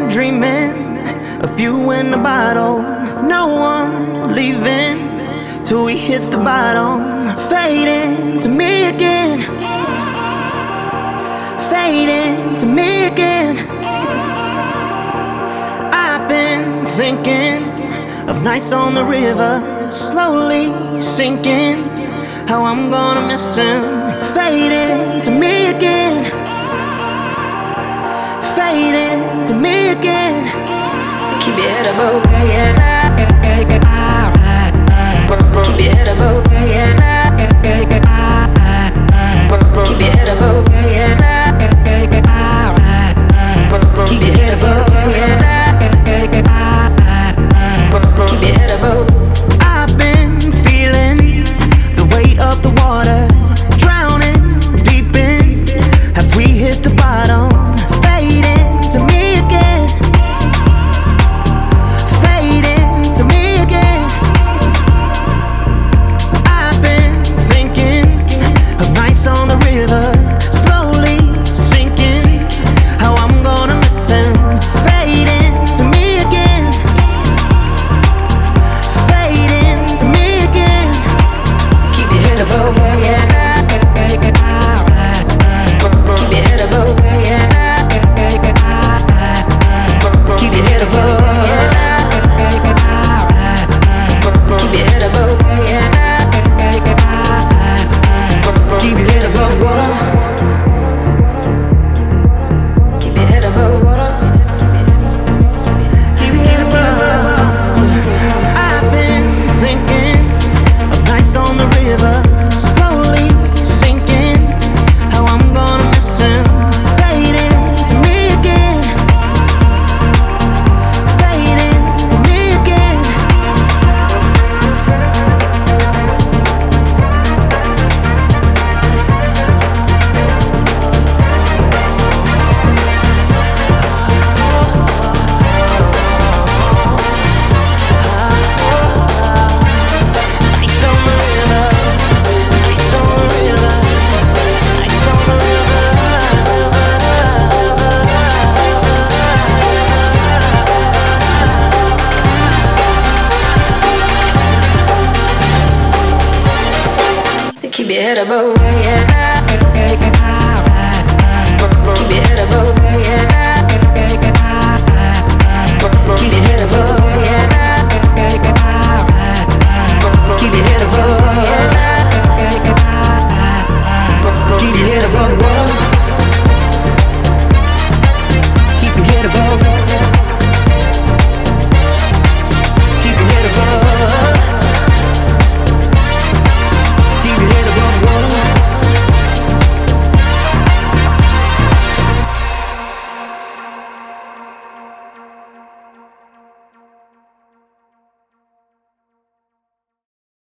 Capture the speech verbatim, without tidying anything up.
dreaming of you in the bottle. No one leaving till we hit the bottom. Fading to me again, fading to me again. I've been thinking of nights on the river, slowly sinking, how I'm gonna miss him. Fading to me again, fading to me again. Keep your head above, yeah. Keep your head above, yeah. Keep your head above, yeah. Keep your head above, yeah. Keep your head above. I've been feeling the weight of the water, drowning deep in. Have we hit the bottom? Fading to me again, fading to me again. I've been thinking of nights on the river, slowly sinking, how I'm gonna miss him. Fading to me again, fading to me again. Keep your head above, yeah. Keep your head above, yeah. Keep your head above, yeah. Keep your head above, yeah. Keep your head above water. Keep your head above water. Keep your head above. I've been thinking of nights on the river, slowly sinking, how I'm gonna miss him. Fading to me again, fading to me again. Nights on the river, nights on the river, nights on the river. Keep your head above, yeah. Keep your head above, yeah. Keep your head above.